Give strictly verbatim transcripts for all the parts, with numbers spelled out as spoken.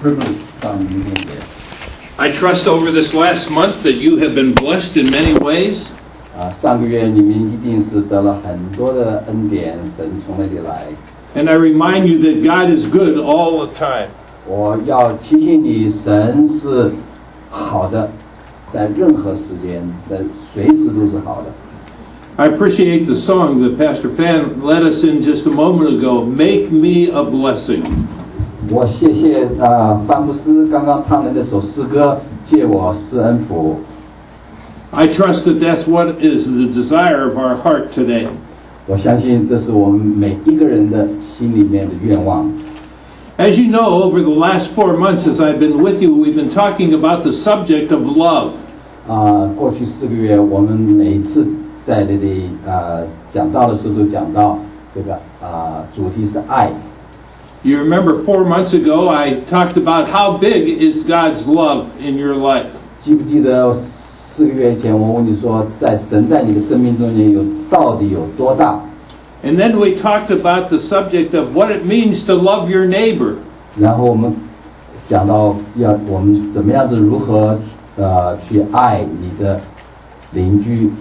privilege 到你们面前。 I trust over this last month that you have been blessed in many ways. 啊，上个月你们一定是得了很多的恩典，神从那里来。 And I remind you that God is good all the time. 我要提醒你，神是好的，在任何时间，在随时都是好的。 I appreciate the song that Pastor Fan led us in just a moment ago, Make Me a Blessing. 我谢谢啊，范牧师刚刚唱的那首诗歌，借我施恩福。 I trust that that's what is the desire of our heart today. 我相信这是我们每一个人的心里面的愿望。 As you know, over the last four months as I've been with you, we've been talking about the subject of love. 啊，过去四个月，我们每一次在这里啊讲到的时候，都讲到这个啊主题是爱。 You remember four months ago I talked about how big is God's love in your life. 记不记得四个月前我问你说，在神在你的生命中间有到底有多大？ And then we talked about the subject of what it means to love your neighbor. 然后我们讲到要我们怎么样子如何呃去爱你的邻居。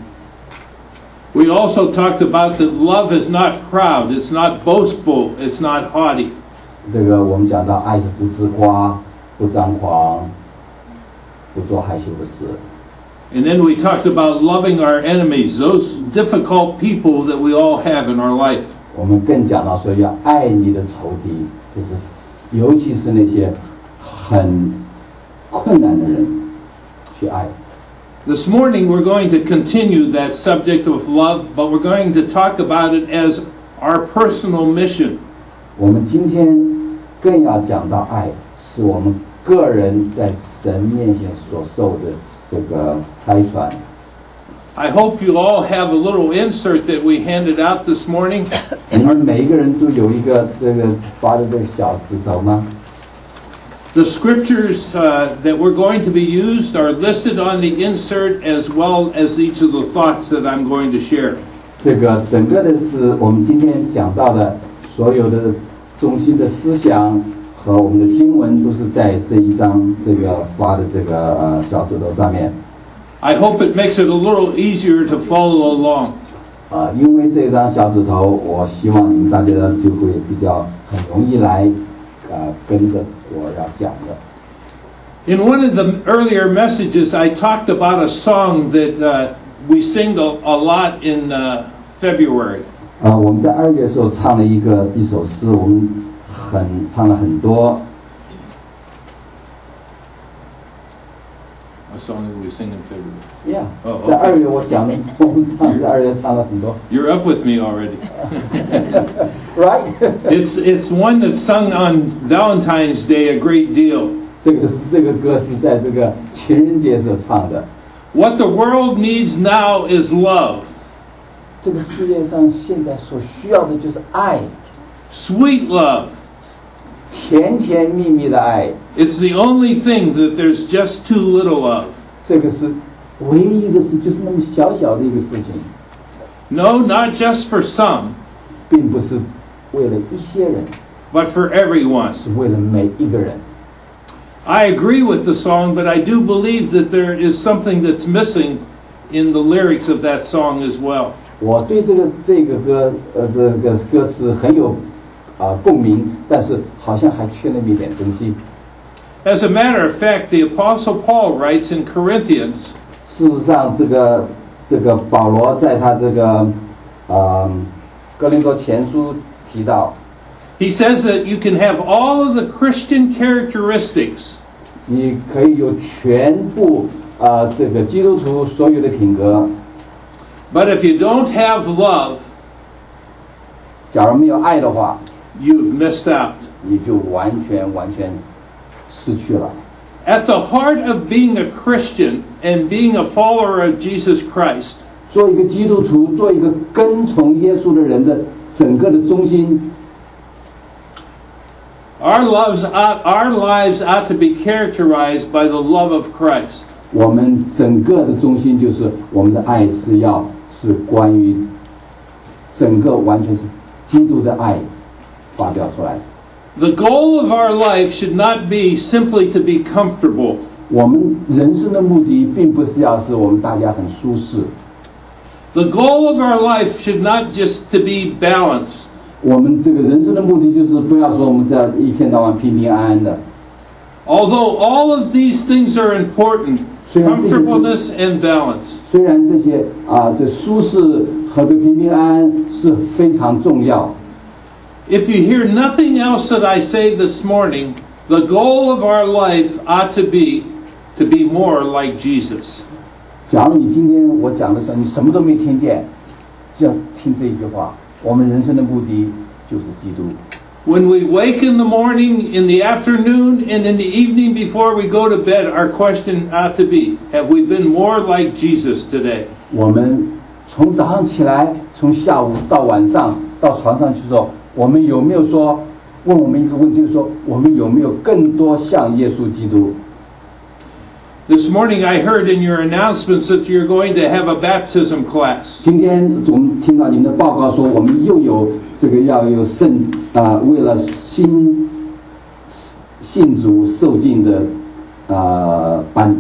We also talked about that love is not proud, it's not boastful, it's not haughty. 这个我们讲到爱是不自夸、不张狂、不做害羞的事。 And then we talked about loving our enemies, those difficult people that we all have in our life. 我们更讲到说要爱你的仇敌，就是尤其是那些很困难的人去爱。 This morning we're going to continue that subject of love, but we're going to talk about it as our personal mission. 我们今天更要讲到爱，是我们个人在神面前所受的这个差传。 I hope you all have a little insert that we handed out this morning. 你们每一个人都有一个这个发的这个小指头吗？ The scriptures uh, that we're going to be used are listed on the insert as well as each of the thoughts that I'm going to share. 这个整个的是我们今天讲到的所有的中心的思想和我们的经文都是在这一张这个发的这个呃小指头上面。 I hope it makes it a little easier to follow along. 啊，因为这张小指头，我希望你们大家就会比较很容易来啊跟着我要讲的。 In one of the earlier messages, I talked about a song that uh, we sing a, a lot in uh, February. 啊，我们在二月的时候唱了一个一首诗，我们很唱了很多。 A song that we sing in February. Yeah， Oh, 在二月我讲了，我们唱在二月唱了很多。 You're up with me already. Right？ It's it's one that's sung on Valentine's Day a great deal. 这个是这个歌是在这个情人节时候唱的。 What the world needs now is love. 这个世界上现在所需要的就是爱， Sweet love. 甜甜蜜蜜的爱。 It's the only thing that there's just too little of. 这个是唯一一个事，就是那么小小的一个事情， No, not just for some, 并不是为了一些人， but for everyone. 是为了每一个人。 I agree with the song, but I do believe that there is something that's missing in the lyrics of that song as well. 我对这个这个歌呃这个歌词很有啊、共鸣，但是好像还缺那么一点东西。 As a matter of fact, the Apostle Paul writes in Corinthians, 事实上，这个这个保罗在他这个呃哥林多前书提到， he says that you can have all of the Christian characteristics, 你可以有全部啊、这个基督徒所有的品格， but if you don't have love, 假如没有爱的话， you've missed out. 你就完全完全失去了。 At the heart of being a Christian and being a follower of Jesus Christ, 做一个基督徒，做一个跟从耶稣的人的整个的中心， our lives ought, our lives ought to be characterized by the love of Christ. 我们整个的中心就是我们的爱是要是关于整个完全是基督的爱发表出来。 The goal of our life should not be simply to be comfortable. 我们人生的目的并不是要使我们大家很舒适。 The goal of our life should not just to be balanced. 我们这个人生的目的就是不要说我们这样一天到晚平平安安的。 Although all of these things are important, comfortableness and balance. 虽然这些啊，这舒适和这平平安安是非常重要。 If you hear nothing else that I say this morning, the goal of our life ought to be to be more like Jesus. 假如你今天我讲的时候，你什么都没听见，只要听这一句话，我们人生的目的就是基督。 When we wake in the morning, in the afternoon, and in the evening before we go to bed, our question ought to be, have we been more like Jesus today? 我们从早上起来，从下午到晚上到床上去说，我们有没有说问我们一个问题，就是说我们有没有更多像耶稣基督？ This morning I heard in your announcements that you're going to have a baptism class. 今天我们听到你们的报告说，我们又有这个要有圣啊、呃，为了新信主受浸的呃班。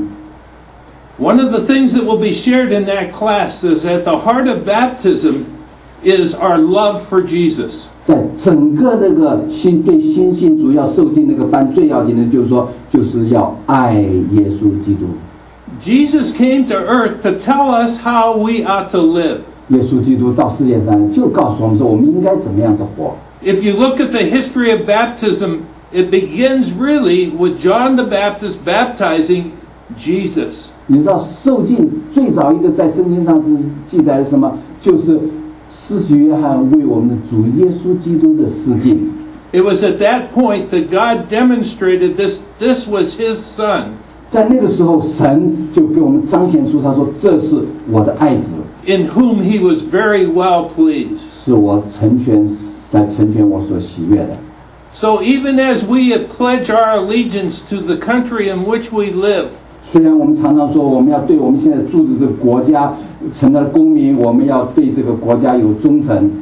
One of the things that will be shared in that class is at the heart of baptism is our love for Jesus. 在整个那个新对新信主要受浸那个班，最要紧的就是说，就是要爱耶稣基督。 Jesus came to earth to tell us how we ought to live. 耶稣基督到世界上就告诉我们说，我们应该怎么样子活。 If you look at the history of baptism, it begins really with John the Baptist baptizing Jesus. 你知道受浸最早一个在圣经上是记载了什么？就是施洗约翰为我们的主耶稣基督的施浸。 It was at that point that God demonstrated this, this was His Son. 在那个时候，神就给我们彰显出，他说：“这是我的爱子， in whom He was very well pleased. 是我成全在成全我所喜悦的。” So even as we pledge our allegiance to the country in which we live, 虽然我们常常说我们要对我们现在住的这个国家成了公民，我们要对这个国家有忠诚。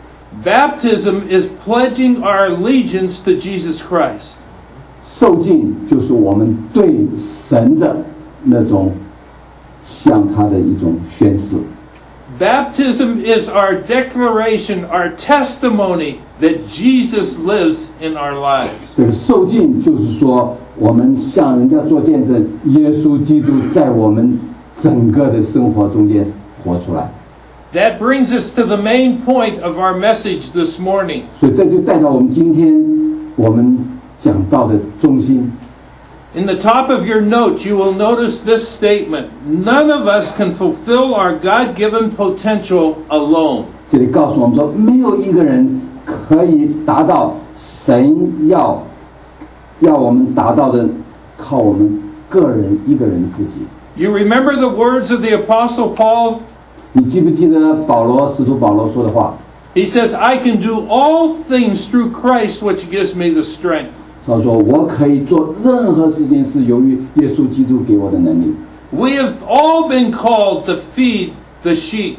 baptism is pledging our allegiance to Jesus Christ. 受浸就是我们对神的那种向他的一种宣誓。 Baptism is our declaration, our testimony that Jesus lives in our lives. 这个受浸就是说，我们向人家做见证，耶稣基督在我们整个的生活中间活出来。 That brings us to the main point of our message this morning. 所以这就带到我们今天我们讲到的中心。 In the top of your note, you will notice this statement: none of us can fulfill our God-given potential alone. 这里告诉我们说，没有一个人可以达到神要要我们达到的，靠我们个人一个人自己。 You remember the words of the Apostle Paul? 你记不记得保罗使徒保罗说的话？ He says, I can do all things through Christ, which gives me the strength. 他说我可以做任何事情是由于耶稣基督给我的能力。 We have all been called to feed the sheep.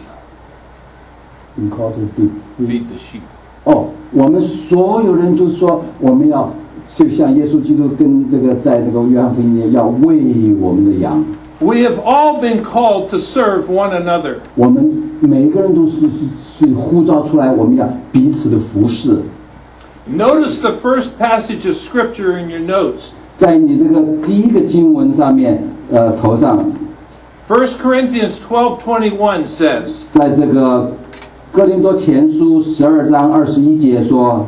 You call to be Feed the sheep. 哦，我们所有人都说我们要就像耶稣基督跟这个在那个约翰福音里要喂我们的羊。 We have all been called to serve one another. 我们每个人都是是是呼召出来，我们要彼此的服侍。 Notice the first passage of Scripture in your notes. 在你这个第一个经文上面，呃，头上， First Corinthians twelve twenty-one says, 在这个哥林多前书十二章二十一节说，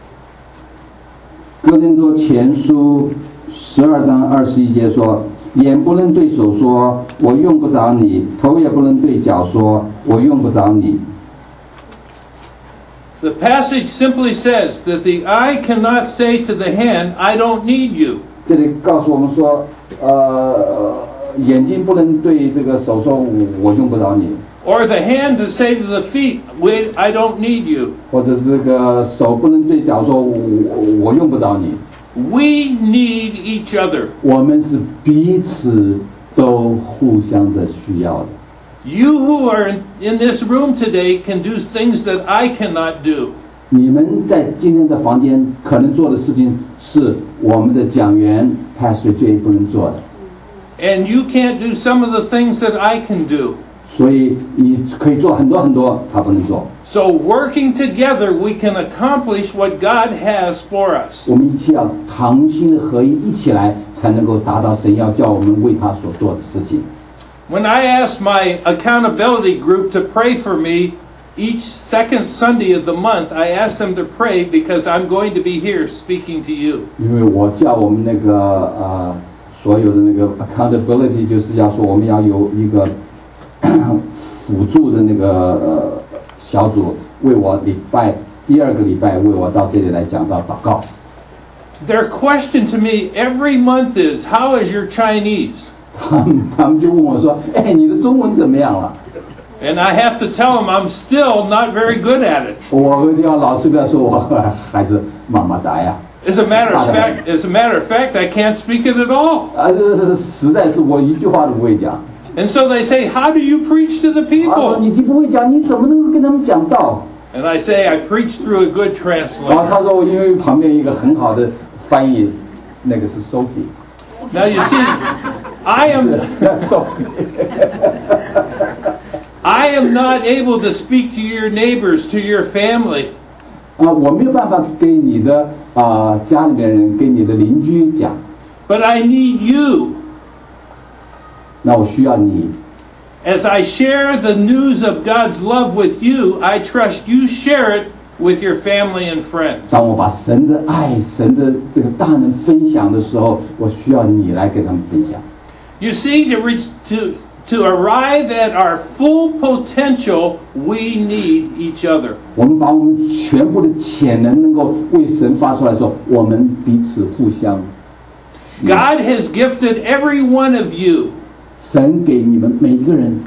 哥林多前书十二章二十一节说，眼不能对手说我用不着你，头也不能对脚说我用不着你。 the passage simply says that the eye cannot say to the hand, I don't need you. 这里告诉我们说，呃，眼睛不能对这个手说我用不着你。 Or the hand to say to the feet, Wait, I don't need you. 或者这个手不能对脚说我我用不着你。 We need each other. 我们是彼此都互相的需要的。 You who are in this room today can do things that I cannot do. 你们在今天的房间可能做的事情是我们的讲员 Pastor Jay 不能做的。 And you can't do some of the things that I can do. 所以你可以做很多很多，他不能做。 So working together, we can accomplish what God has for us. 我们一起要同心的合一，一起来才能够达到神要叫我们为他所做的事情。 When I asked my accountability group to pray for me each second Sunday of the month, I asked them to pray because I'm going to be here speaking to you. 因为我叫我们那个呃所有的那个 accountability 就是要说我们要有一个辅助的那个呃小组为我礼拜第二个礼拜为我到这里来讲到祷告。 Their question to me every month is, "How is your Chinese?" 他们他们就问我说：“哎，你的中文怎么样了？” And I have to tell them I'm still not very good at it. 我一定要老实的说，我还是妈妈达呀。 As a matter of fact, as a matter of fact, I can't speak it at all. 啊，这这实在是我一句话都不会讲。 And so they say, "How do you preach to the 他说 people?" 你就不会讲，你怎么能够跟他们讲道？ And I say, "I preach through a good 然后他 translator." 说，因为旁边一个很好的翻译，那个是 Sophie。 Now you see, I am Sophie。 I am not able to speak to your neighbors, to your family. 啊，我没有办法给你的啊、呃、家里面人，给你的邻居讲。 But I need you. 那我需要你。 As I share the news of God's love with you, I trust you share it with your family and friends. 当我把神的爱、神的这个大能分享的时候，我需要你来跟他们分享。 You see, to reach to to arrive at our full potential, we need each other. 我们把我们全部的潜能能够为神发出来的时候，我们彼此互相需要。 God has gifted every one of you, 神给你们每一个人，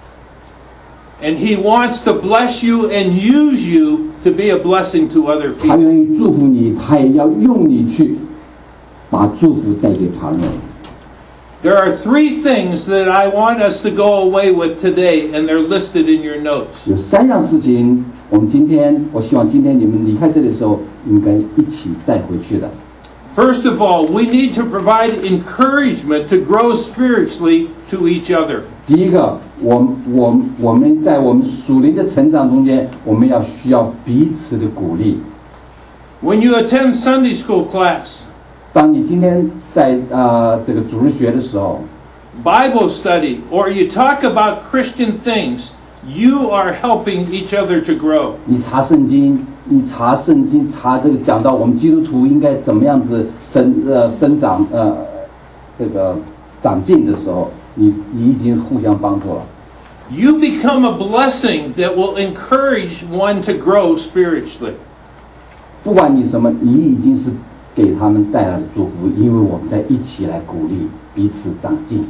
and He wants to bless you and use you to be a blessing to other 他 people. 愿意祝福你，他也要用你去把祝福带给旁人。 There are three things that I want us to go away with today, and they're listed in your notes. 有三样事情，我们今天，我希望今天你们离开这里的时候，应该一起带回去的。 First of all, we need to provide encouragement to grow spiritually to each other. 第一个，我我我们在我们属灵的成长中间，我们要需要彼此的鼓励。 When you attend Sunday school class, 当你今天在呃这个主日学的时候， Bible study, or you talk about Christian things, you are helping each other to grow. 你查圣经，你查圣经，查这个讲到我们基督徒应该怎么样子生呃生长呃这个长进的时候，你你已经互相帮助了。 You become a blessing that will encourage one to grow spiritually. 不管你什么，你已经是给他们带来的祝福，因为我们在一起来鼓励彼此长进。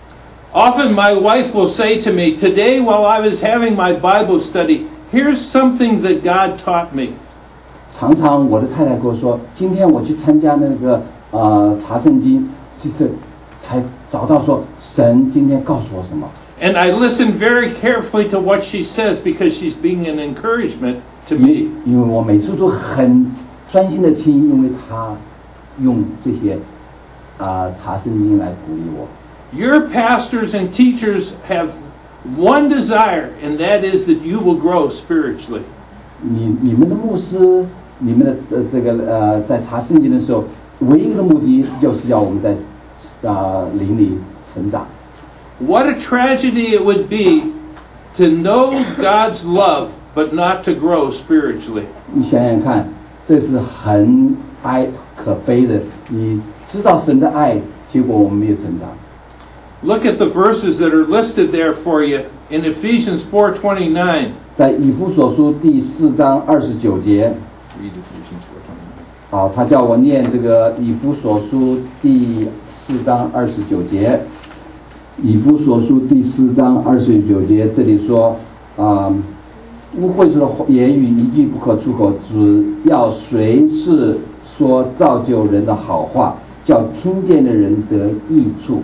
Often my wife will say to me, "Today while I was having my Bible study, here's something that God taught me." 常常我的太太跟我说，今天我去参加那个呃查圣经，就是才找到说神今天告诉我什么。 And I listen very carefully to what she says because she's being an encouragement to 因 me. 因为我每次都很专心的听，因为他用这些啊、呃、查圣经来鼓励我。 Your pastors and teachers have one desire, and that is that you will grow spiritually. 你你们的牧师，你们的呃这个呃在查圣经的时候，唯一的目的就是要我们在啊、呃、灵里成长。 What a tragedy it would be to know God's love but not to grow spiritually. 你想想看，这是很哀可悲的。你知道神的爱，结果我们没有成长。 Look at the verses that are listed there for you in Ephesians four twenty-nine. 在以弗所书第四章二十九节，好，他叫我念这个以弗所书第四章二十九节。以弗所书第四章二十九节，这里说啊、嗯，污秽出的言语一句不可出口，只要随是说造就人的好话，叫听见的人得益处。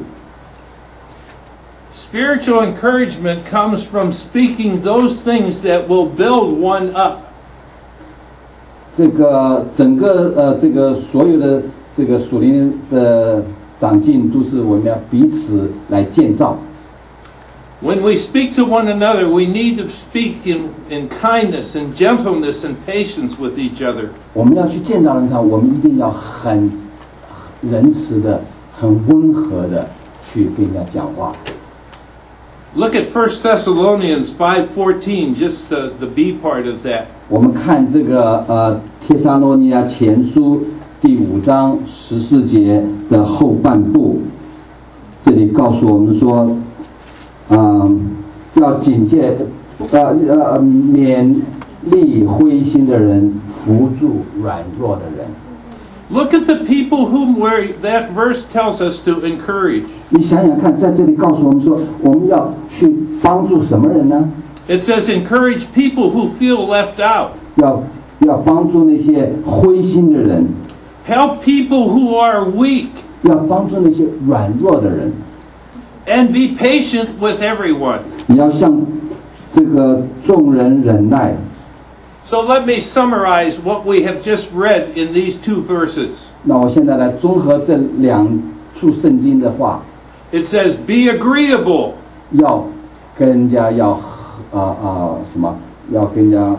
Spiritual encouragement comes from speaking those things that will build one up. 这个整个呃这个所有的这个属灵的长进，都是我们要彼此来建造。 When we speak to one another, we need to speak in, in kindness and gentleness and patience with each other. 我们要去建造人上，我们一定要很仁慈的、很温和的去跟人家讲话。 Look at First Thessalonians five fourteen, just the, the B part of that. 我们看这个呃帖撒罗尼迦前书第五章十四节的后半部，这里告诉我们说，嗯，要警戒，呃呃勉励灰心的人，扶助软弱的人。 Look at the people whom where that verse tells us to encourage. 你想想看，在这里告诉我们说，我们要去帮助什么人呢？ It says encourage people who feel left out. 要要帮助那些灰心的人， Help people who are weak. 要帮助那些软弱的人。 And be patient with everyone. 你要向这个众人忍耐。 So let me summarize what we have just read in these two verses. 那我现在来综合这两处圣经的话。 It says, be agreeable. 要跟人家要啊啊、呃呃、什么？要跟人家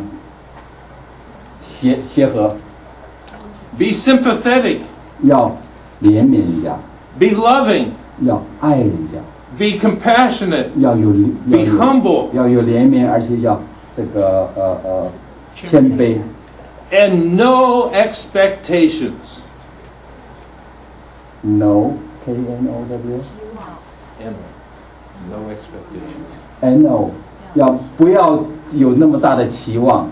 协协和。 Be sympathetic. 要怜悯人家。 Be loving. 要爱人家。 Be compassionate. 要有要 Be 有 humble. 要有怜悯，而且要这个呃呃谦卑。 And no expectations. No, K N O W. And no expectations. N O， 要不要有那么大的期望？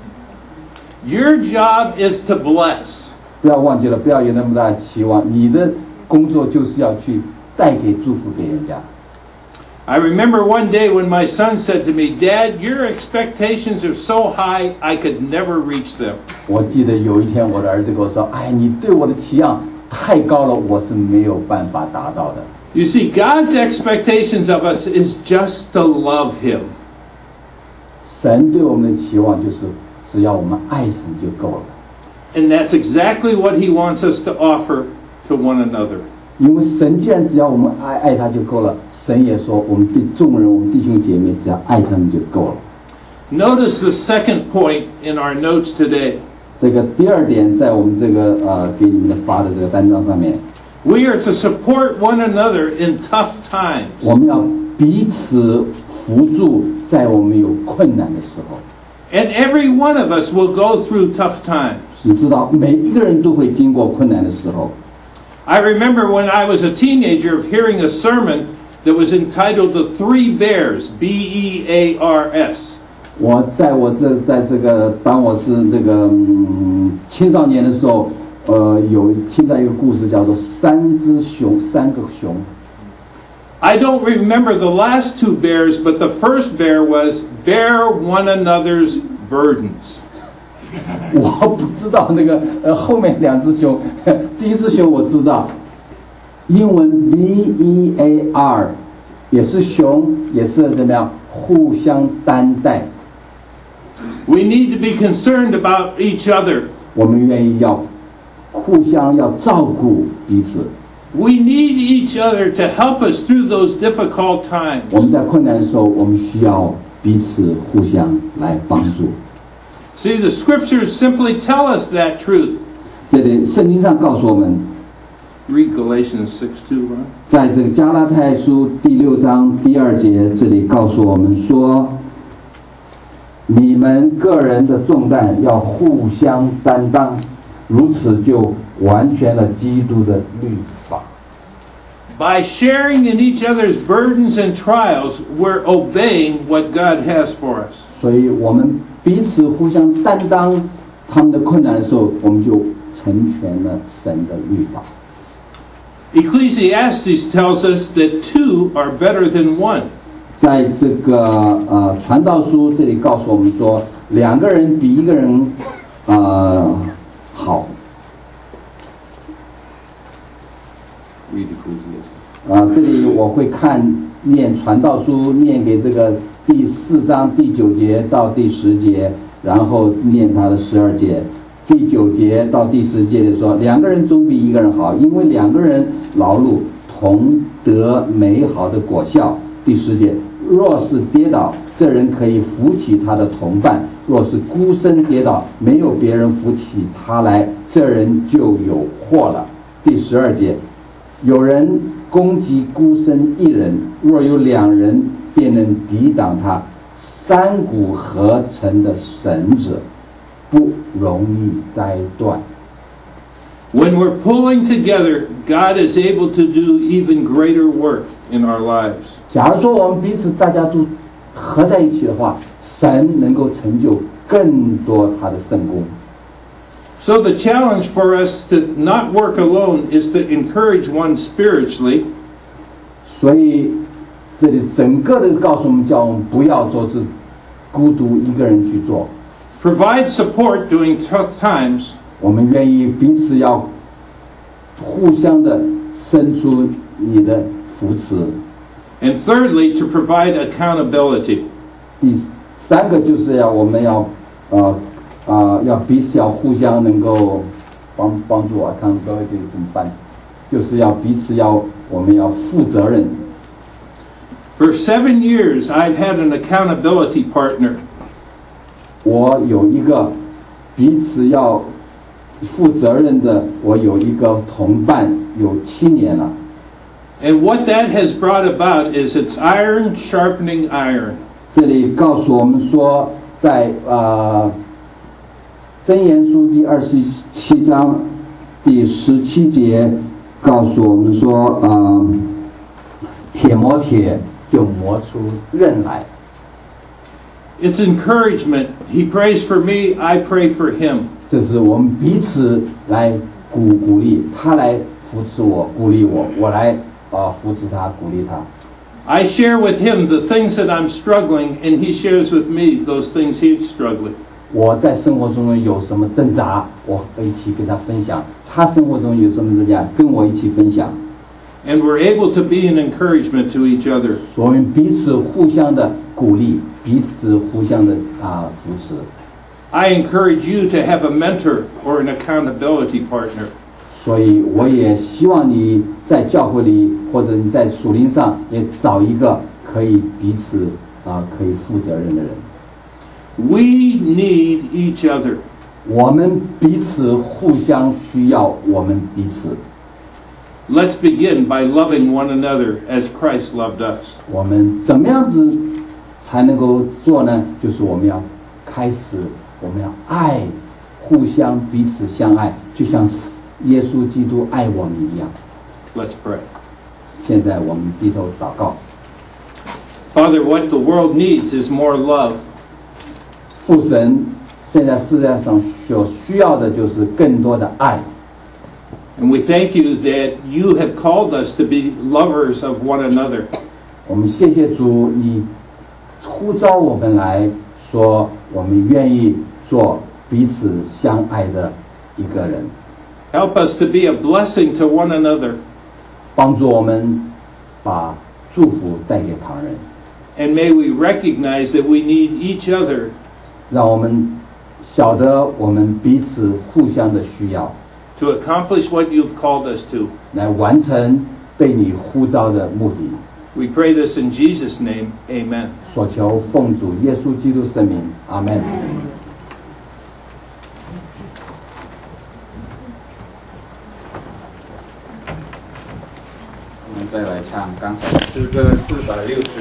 Your job is to bless. 不要忘记了，不要有那么大的期望。你的工作就是要去带给祝福给人家。 I remember one day when my son said to me, Dad, your expectations are so high, I could never reach them. 我记得有一天我的儿子跟我说：“哎，你对我的期望太高了，我是没有办法达到的。” You see, God's expectations of us is just to love Him. 神对我们的期望就是，只要我们爱神就够了。 And that's exactly what He wants us to offer to one another. 因为神既然只要我们爱爱他就够了，神也说我们对众人，我们弟兄姐妹只要爱他们就够了。 Notice the second point in our notes today. 这个第二点在我们这个呃给你们的发的这个单张上面， We are to support one another in tough times. 我们要彼此扶助，在我们有困难的时候。 And every one of us will go through tough times. 你知道，每一个人都会经过困难的时候。 I remember when I was a teenager of hearing a sermon that was entitled The Three Bears, B E A R S. 我在我这在这个当我是那个、嗯、青少年的时候，呃，有听到一个故事叫做三只熊，三个熊。 I don't remember the last two bears, but the first bear was bear one another's burdens. 我不知道那个呃后面两只熊，第一只熊我知道，英文 B E A R 也是熊，也是怎么样互相担待。 We need to be concerned about each other. 我们愿意要互相要照顾彼此。 We need each other to help us through those difficult times. 我们在困难的时候，我们需要彼此互相来帮助。 See, the scriptures simply tell us that truth. 这里圣经上告诉我们， Read Galatians six two, Ron. 在这个加拉太书第六章第二节，这里告诉我们说，你们个人的重担要互相担当，如此就完全了基督的律法。 By sharing in each other's burdens and trials, we're obeying what God has for us. 所以我们彼此互相担当他们的困难的时候，我们就成全了神的律法。 Ecclesiastes tells us that two are better than one. 在这个呃传道书这里告诉我们说，两个人比一个人呃好。 Read Ecclesiastes. 啊、呃，这里我会看念传道书，念给这个第四章第九节到第十节，然后念他的十二节。 第九节到第十节里说，两个人总比一个人好，因为两个人劳碌同得美好的果效。第十节，若是跌倒，这人可以扶起他的同伴；若是孤身跌倒，没有别人扶起他来，这人就有祸了。第十二节，有人攻击孤身一人，若有两人，便能抵挡他。三股合成的绳子不容易摘断。 When we're pulling together, God is able to do even greater work in our lives. 假如说我们彼此大家都合在一起的话，神能够成就更多他的圣工。 So the challenge for us to not work alone is to encourage one spiritually. 所以这里整个的告诉我们，叫我们不要做是孤独一个人去做。 Provide support during tough times. 我们愿意彼此要互相的伸出你的扶持。 And thirdly, to provide accountability. 第三个就是要我们要呃啊、呃、要彼此要互相能够帮帮助啊，accountability怎么办？就是要彼此要我们要负责任。 For seven years, I've had an accountability partner. 我有一个彼此要负责任的，我有一个同伴，有七年了。 And what that has brought about is it's iron sharpening iron. 这里告诉我们说，在呃箴言书第二十七章第十七节告诉我们说，呃，铁磨铁就磨出刃来。 It's encouragement. He prays for me, I pray for him. 这是我们彼此来鼓鼓励，他来扶持我，鼓励我，我来啊、呃、扶持他，鼓励他。 I share with him the things that I'm struggling, and he shares with me those things he's struggling. 我在生活中有什么挣扎，我一起跟他分享；他生活中有什么挣扎，跟我一起分享。 And we're able to be an encouragement to each other. 所以彼此互相的鼓励，彼此互相的啊、呃、扶持。 I encourage you to have a mentor or an accountability partner. 所以我也希望你在教会里，或者你在属灵上，也找一个可以彼此啊、呃、可以负责任的人。 We need each other. 我们彼此互相需要，我们彼此。 Let's begin by loving one another as Christ loved us. 我们怎么样子才能够做呢？就是我们要开始，我们要爱，互相彼此相爱，就像耶稣基督爱我们一样。 Let's pray. 现在我们低头祷告。 Father, what the world needs is more love. 父神，现在世界上所需要的就是更多的爱。 And we thank you that you have called us to be lovers of one another. 我们谢谢主，你呼召我们来说，我们愿意做彼此相爱的一个人。 Help us to be a blessing to one another. 帮助我们把祝福带给旁人。 And may we recognize that we need each other. 让我们晓得我们彼此互相的需要。 To accomplish what you've called us to. 来完成被你呼召的目的。 We pray this in Jesus' name. Amen. 所求奉主耶稣基督圣名，阿们。 我们再来唱刚才诗歌四百六十。